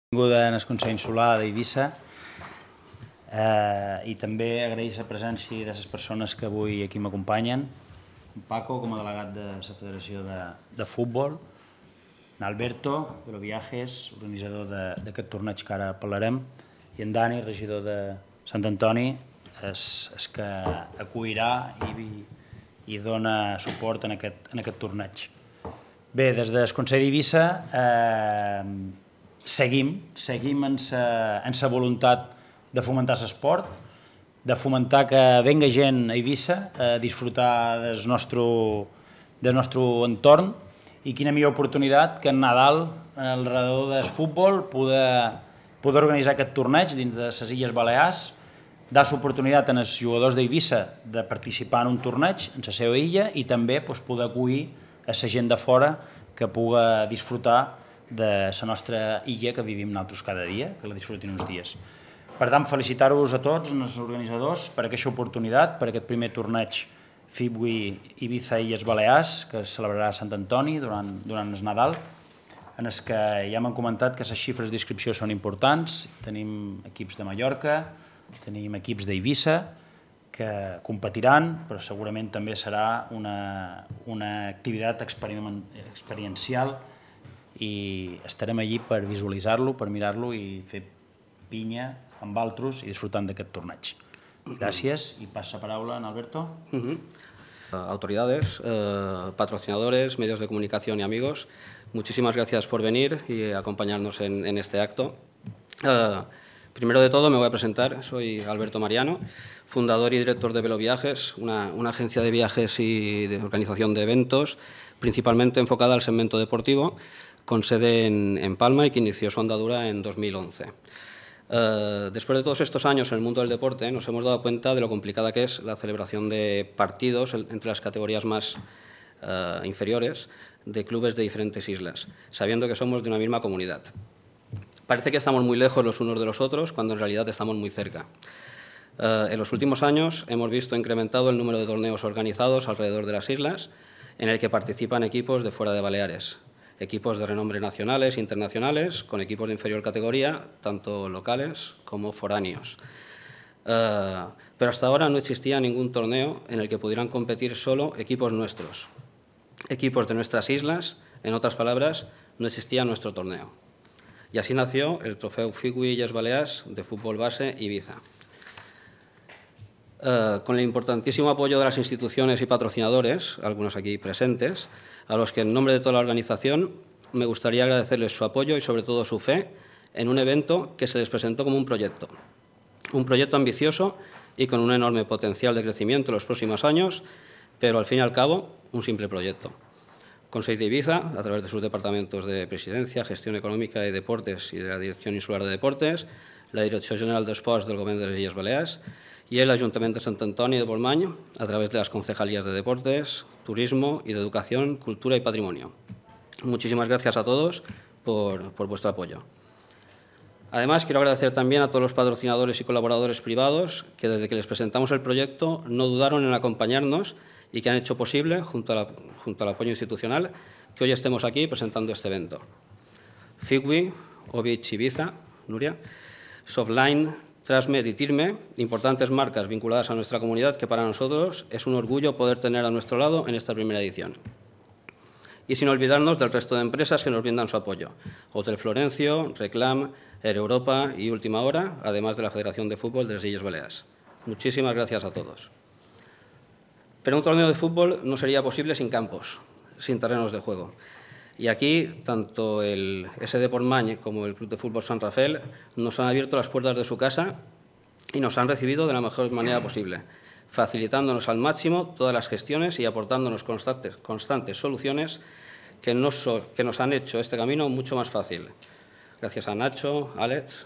Benvinguda en el Consell Insular d'Eivissa i també agrair la presència de les persones que avui aquí m'acompanyen. En Paco, com a delegat de la Federació de Futbol, en Alberto, de los Viajes, organitzador d'aquest torneig que ara parlarem, i en Dani, regidor de Sant Antoni, és que acollirà i dona suport en aquest torneig. Bé, des del Consell d'Eivissa seguim en la voluntat de fomentar l'esport, de fomentar que venga gent a Eivissa a disfrutar del nostre entorn, i quina millor oportunitat que en Nadal, alrededor del futbol, poder organitzar aquest torneig dins de les Illes Balears, dar l'oportunitat als jugadors d'Eivissa de participar en un torneig en la seva illa i també poder acollir a la gent de fora que pugui disfrutar de la nostra illa que vivim nosaltres cada dia, que la disfrutin uns dies. Per tant, felicitar-vos a tots, els organitzadors, per aquesta oportunitat, per aquest primer torneig FIBWI Ibiza Illes Balears, que es celebrarà a Sant Antoni durant el Nadal, en els que ja m'han comentat que les xifres d'inscripció són importants. Tenim equips de Mallorca, tenim equips d'Eivissa que competiran, però segurament també serà una activitat experiencial i estarem allí per visualitzar-lo, per mirar-lo i fer pinya amb altres i disfrutant d'aquest torneig. Gràcies i passo la paraula a Alberto. Autoridades, patrocinadores, medios de comunicación y amigos, muchísimas gracias por venir y acompañarnos en este acto. Primero de todo me voy a presentar, soy Alberto Mariano, fundador y director de Velo Viajes, una agencia de viajes y de organización de eventos, principalmente enfocada al segmento deportivo, con sede en Palma y que inició su andadura en 2011. Después de todos estos años en el mundo del deporte, nos hemos dado cuenta de lo complicada que es la celebración de partidos entre las categorías más inferiores de clubes de diferentes islas, sabiendo que somos de una misma comunidad. Parece que estamos muy lejos los unos de los otros, cuando en realidad estamos muy cerca. En los últimos años hemos visto incrementado el número de torneos organizados alrededor de las islas, en el que participan equipos de fuera de Baleares, equipos de renombre nacionales e internacionales, con equipos de inferior categoría, tanto locales como foráneos. Pero hasta ahora no existía ningún torneo en el que pudieran competir solo equipos nuestros, equipos de nuestras islas. En otras palabras, no existía nuestro torneo. Y así nació el trofeo FIBWI Illes Balears de fútbol base Ibiza. Con el importantísimo apoyo de las instituciones y patrocinadores, algunos aquí presentes, a los que en nombre de toda la organización me gustaría agradecerles su apoyo y sobre todo su fe en un evento que se les presentó como un proyecto ambicioso y con un enorme potencial de crecimiento en los próximos años, pero al fin y al cabo un simple proyecto. Consell d'Eivissa, a través de sus departamentos de Presidencia, Gestión Económica y Deportes y de la Dirección Insular de Deportes, la Dirección General d'Esports del Govern de les Illes Balears y el Ayuntamiento de Sant Antoni de Portmany, a través de las concejalías de Deportes, Turismo y de Educación, Cultura y Patrimonio. Muchísimas gracias a todos por vuestro apoyo. Además, quiero agradecer también a todos los patrocinadores y colaboradores privados que desde que les presentamos el proyecto no dudaron en acompañarnos y que han hecho posible, junto al apoyo institucional, que hoy estemos aquí presentando este evento. FIBWI, Ovich Ibiza, Nuria, Softline, Trasmed y Tirme, importantes marcas vinculadas a nuestra comunidad que para nosotros es un orgullo poder tener a nuestro lado en esta primera edición. Y sin olvidarnos del resto de empresas que nos brindan su apoyo. Hotel Florencio, Reclam, Air Europa y Última Hora, además de la Federación de Fútbol de las Illes Balears. Muchísimas gracias a todos. Pero un torneo de fútbol no sería posible sin campos, sin terrenos de juego. Y aquí, tanto el SD Portmany como el Club de Fútbol San Rafael nos han abierto las puertas de su casa y nos han recibido de la mejor manera posible, facilitándonos al máximo todas las gestiones y aportándonos constantes soluciones que nos han hecho este camino mucho más fácil. Gracias a Nacho, Alex.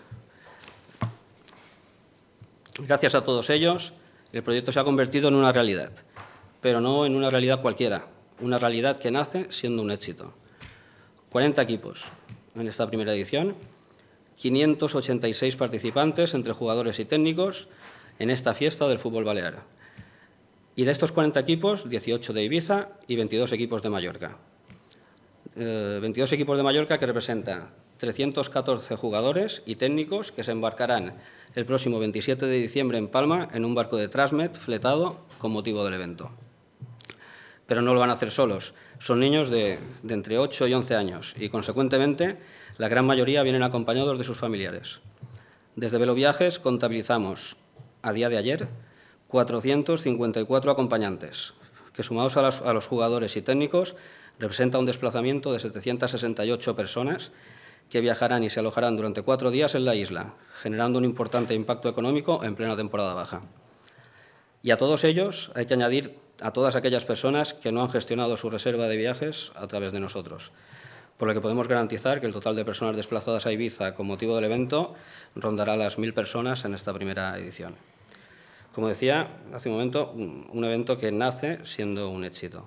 Gracias a todos ellos, el proyecto se ha convertido en una realidad, pero no en una realidad cualquiera, una realidad que nace siendo un éxito. 40 equipos en esta primera edición, 586 participantes entre jugadores y técnicos en esta fiesta del fútbol balear. Y de estos 40 equipos, 18 de Ibiza y 22 equipos de Mallorca. 22 equipos de Mallorca que representan 314 jugadores y técnicos que se embarcarán el próximo 27 de diciembre en Palma en un barco de Transmed fletado con motivo del evento. Pero no lo van a hacer solos. Son niños de entre 8 y 11 años y, consecuentemente, la gran mayoría vienen acompañados de sus familiares. Desde Velo Viajes contabilizamos, a día de ayer, 454 acompañantes, que sumados a los jugadores y técnicos representa un desplazamiento de 768 personas que viajarán y se alojarán durante 4 días en la isla, generando un importante impacto económico en plena temporada baja. Y a todos ellos hay que añadir a todas aquellas personas que no han gestionado su reserva de viajes a través de nosotros, por lo que podemos garantizar que el total de personas desplazadas a Ibiza con motivo del evento rondará las 1000 personas en esta primera edición. Como decía hace un momento, un evento que nace siendo un éxito.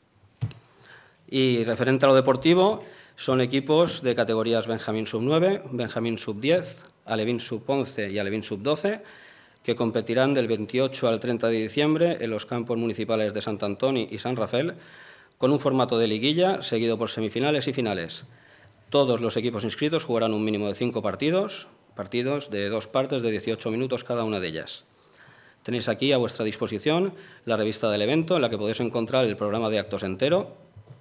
Y referente a lo deportivo, son equipos de categorías Benjamín Sub-9, Benjamín Sub-10, Alevín Sub-11 y Alevín Sub-12, que competirán del 28 al 30 de diciembre en los campos municipales de Sant Antoni y San Rafael, con un formato de liguilla seguido por semifinales y finales. Todos los equipos inscritos jugarán un mínimo de 5 partidos de 2 partes de 18 minutos cada una de ellas. Tenéis aquí a vuestra disposición la revista del evento, en la que podéis encontrar el programa de actos entero,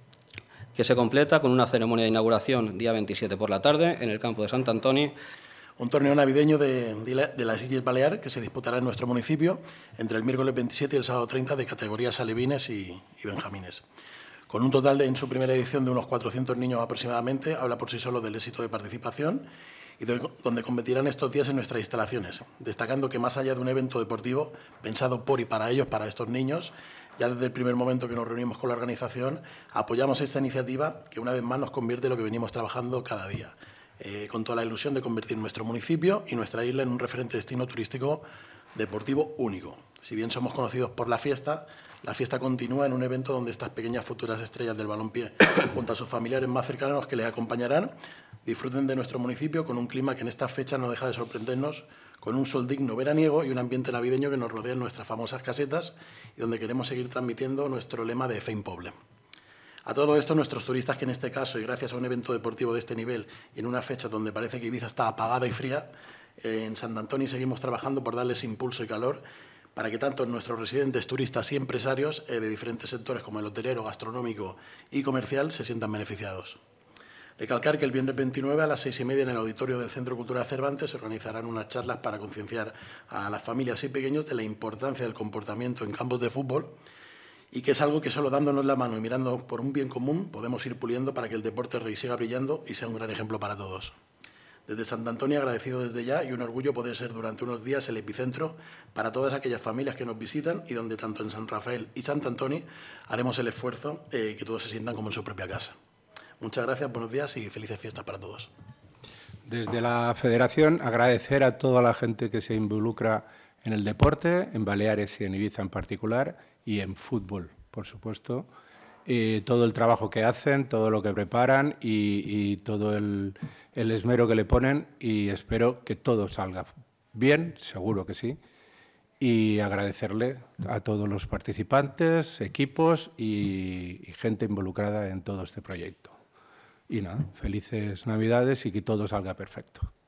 que se completa con una ceremonia de inauguración día 27 por la tarde en el campo de Sant Antoni. Un torneo navideño de las Illes Baleares que se disputará en nuestro municipio entre el miércoles 27 y el sábado 30 de categorías alevines y benjamines. Con un total en su primera edición de unos 400 niños aproximadamente, habla por sí solo del éxito de participación y donde competirán estos días en nuestras instalaciones, destacando que más allá de un evento deportivo pensado por y para ellos, para estos niños, ya desde el primer momento que nos reunimos con la organización, apoyamos esta iniciativa que una vez más nos convierte en lo que venimos trabajando cada día, con toda la ilusión de convertir nuestro municipio y nuestra isla en un referente destino turístico deportivo único. Si bien somos conocidos por la fiesta continúa en un evento donde estas pequeñas futuras estrellas del balompié, junto a sus familiares más cercanos que les acompañarán, disfruten de nuestro municipio con un clima que en esta fecha no deja de sorprendernos, con un sol digno veraniego y un ambiente navideño que nos rodea en nuestras famosas casetas y donde queremos seguir transmitiendo nuestro lema de Fein Poble. A todo esto, nuestros turistas, que en este caso, y gracias a un evento deportivo de este nivel y en una fecha donde parece que Ibiza está apagada y fría, en Sant Antoni seguimos trabajando por darles impulso y calor para que tanto nuestros residentes, turistas y empresarios de diferentes sectores como el hotelero, gastronómico y comercial se sientan beneficiados. Recalcar que el viernes 29 a las 6:30 en el auditorio del Centro Cultural Cervantes se organizarán unas charlas para concienciar a las familias y pequeños de la importancia del comportamiento en campos de fútbol y que es algo que solo dándonos la mano y mirando por un bien común podemos ir puliendo para que el deporte rey siga brillando y sea un gran ejemplo para todos. Desde Sant Antoni, agradecido desde ya y un orgullo poder ser durante unos días el epicentro para todas aquellas familias que nos visitan y donde tanto en San Rafael y Sant Antoni haremos el esfuerzo que todos se sientan como en su propia casa. Muchas gracias, buenos días y felices fiestas para todos. Desde la Federación, agradecer a toda la gente que se involucra en el deporte, en Baleares y en Ibiza en particular, y en fútbol, por supuesto. Todo el trabajo que hacen, todo lo que preparan y todo el esmero que le ponen, y espero que todo salga bien, seguro que sí. Y agradecerle a todos los participantes, equipos y gente involucrada en todo este proyecto. Y nada, felices Navidades y que todo salga perfecto.